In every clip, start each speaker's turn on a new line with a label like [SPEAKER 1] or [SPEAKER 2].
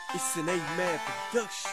[SPEAKER 1] It's an 8-man production.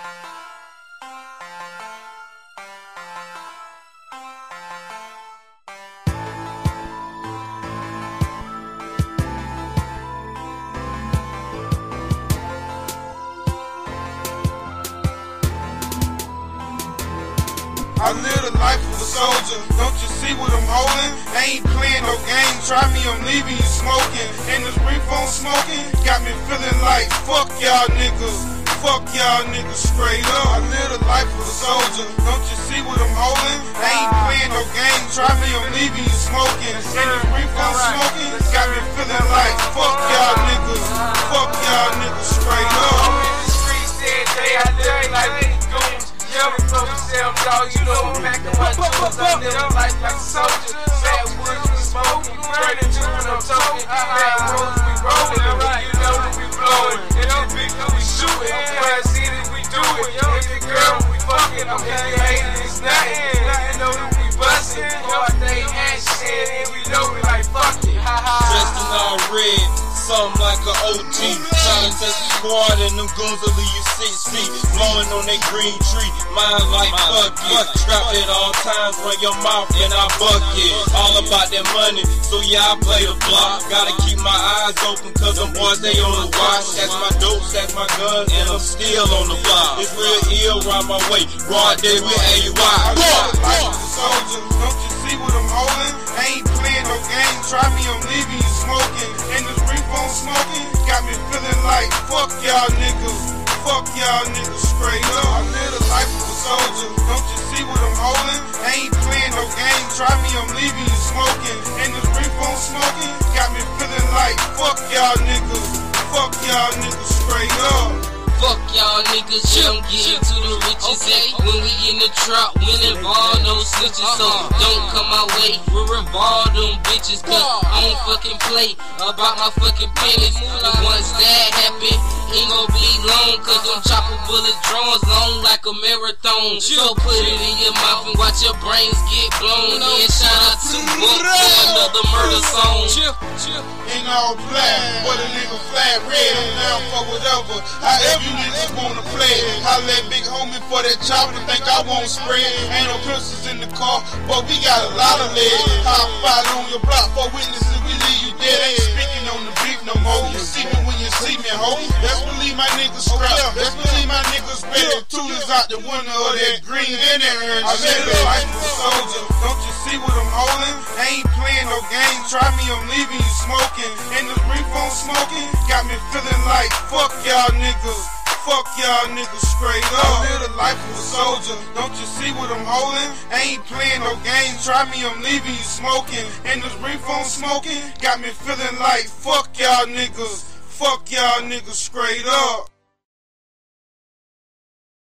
[SPEAKER 2] I live the life of a soldier, don't you see what I'm holding? I ain't playing no game, try me, I'm leaving you smoking. And this brief on smoking, got me feeling like fuck y'all niggas. Fuck y'all niggas straight up. I live the life of a soldier, don't you see what I'm holding? I ain't playing no game, try me, I'm leaving you smoking. And this brief on smoking, got me feeling like fuck y'all niggas. Fuck y'all niggas straight up.
[SPEAKER 3] I'm in the streets every day, I live like these goons. Never broke yourself, dog, you know I'm back in my tools. I live life like a soldier. Bad woods we smoking, burning to when I'm talking. Bad roads we rolling, you know that we blowing. If you big we shooting, where I see that we do it. If your girl we fucking, if you hating it's nothing. You know that we bustin', all day ass shit, and we know we like fuck it.
[SPEAKER 4] Dressed in all red, something like a OT. Trying to test the squad and them goons will leave you 6 feet. Blowing on that green tree, mine like fuck it. Strap at all times, run your mouth and I bucket. All about that money, so yeah I play the block. Gotta keep my eyes open cause them boys they on the watch. That's my dope, that's my guns, and I'm still on the block. It's real ill round my way, broad day with AY.
[SPEAKER 2] I live the life of a soldier, don't you see what I'm holding? I ain't playing no game, try me, I'm leaving you smoking. And this brief on smoking, got me feeling like fuck y'all niggas. Fuck y'all niggas straight up. I live the life of a soldier, don't you see what I'm holding? I ain't playing no game, try me, I'm leaving you smoking. And this brief on smoking, got me feeling like fuck y'all niggas. Fuck y'all niggas straight up.
[SPEAKER 5] Fuck y'all niggas, I'm getting to the riches. When we in the trap, we involved no snitches. So don't come my way, we'll revolve them bitches. Cause I don't fucking play about my fucking pennies. And once that happen, ain't gon' be long. Cause them chopper bullet drones long like a marathon. So put it in your mouth and watch your brains get blown. And shout out to Book for another murder song.
[SPEAKER 2] Ain't all black, but a nigga flat red. I'm down for whatever. However you niggas wanna play. Holla at big homie for that chopper, think I won't spread. Ain't no pistols in the car, but we got a lot of lead. High fight on your block for witnesses, we leave you dead. Ain't speaking on the beef no more. You see me when you see me, ho. Best believe my niggas scrap. Best believe my niggas ready. Two is out the window of that green and that orange. I live the life of a soldier, don't you see what I'm holding? I ain't playing no game, try me, I'm leaving you smoking. And this brief on smoking, got me feeling like fuck y'all niggas. Fuck y'all niggas straight up. I live the life of a soldier, don't you see what I'm holding? I ain't playing no game, try me, I'm leaving you smoking. And this brief on smoking, got me feeling like fuck y'all niggas. Fuck y'all niggas straight up.